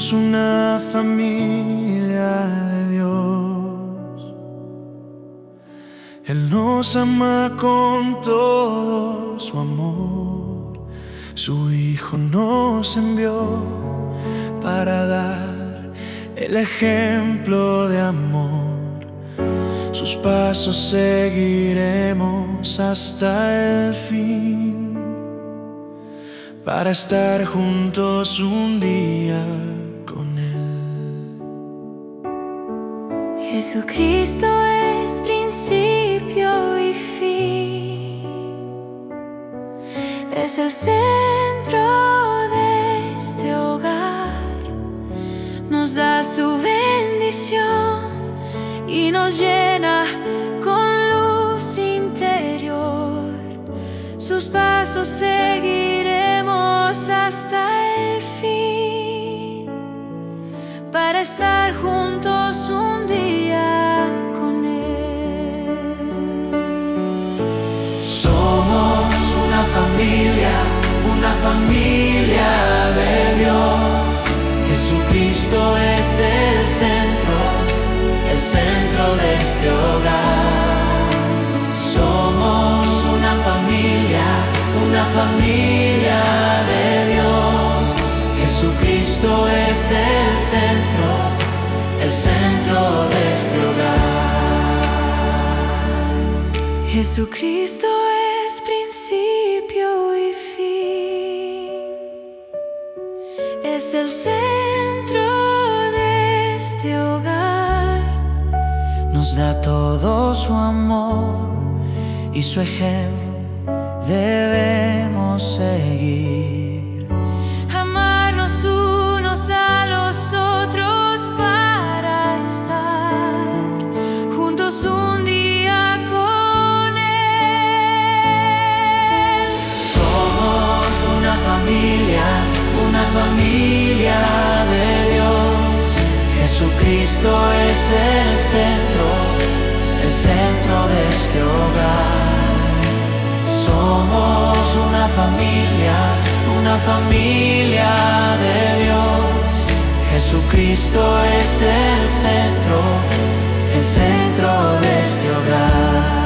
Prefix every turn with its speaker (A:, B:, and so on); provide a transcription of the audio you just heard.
A: una familia de Dios. Él nos ama con todo su amor. Su Hijo nos envió para dar el ejemplo de amor. Sus pasos seguiremos hasta el fin, para estar juntos un día con Él.
B: Jesucristo es principio y fin, es el centro de este hogar. Nos da su bendición y nos llena con luz interior. Sus pasos seguiremos hasta el fin, para estar juntos un día con Él.
A: Somos una familia de Dios. Jesucristo es el centro de este hogar. Somos una familia de Dios. Jesucristo es el centro de este hogar.
B: Jesucristo es principio y fin, es el centro de este hogar.
A: Nos da todo su amor y su ejemplo debemos seguir.
B: Amarnos unos a los otros para estar juntos un día con Él.
A: Somos una familia de Dios. Jesucristo es el centro de este hogar. Somos una familia de Dios. Jesucristo es el centro de este hogar.